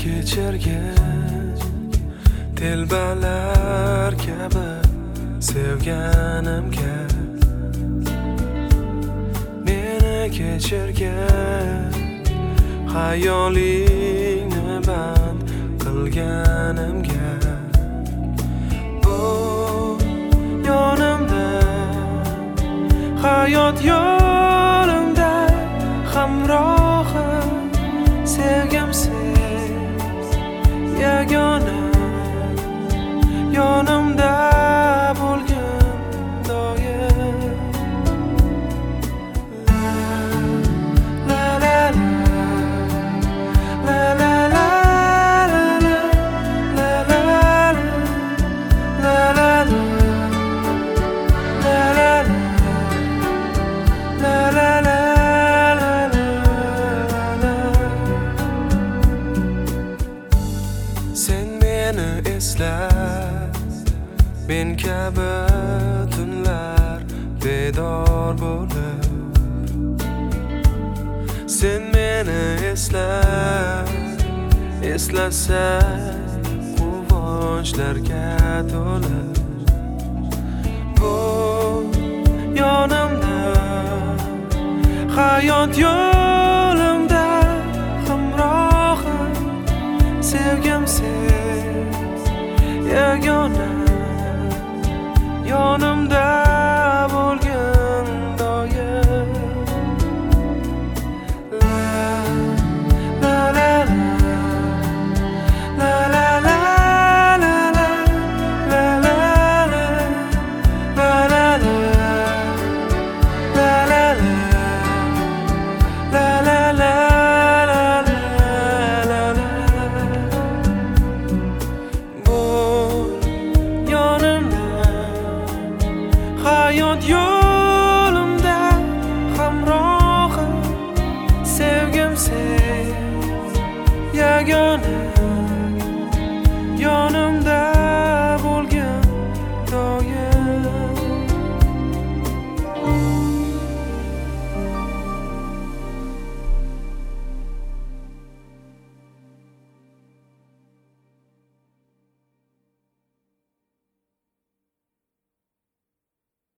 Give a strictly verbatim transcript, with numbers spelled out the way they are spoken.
kechirgin telbalar kabi sevganimga meni kechirgin xayolingni band qilganimga bu yonimda hayot yo'limda hamrohim sevgimsiz yagona yonimda bo'lgin doim la la la la la la la la la la sen meni esla men kabi tunlar bedor bo'lib sen meni esla eslasa quvonchlarga to'lib bu yonimda hayot yo'limda hamrohim sevgimsiz yagona yonimda bo'lgin doim la la la la la la la la la la la hayot yo'limda hamrohim sevgimsiz yagona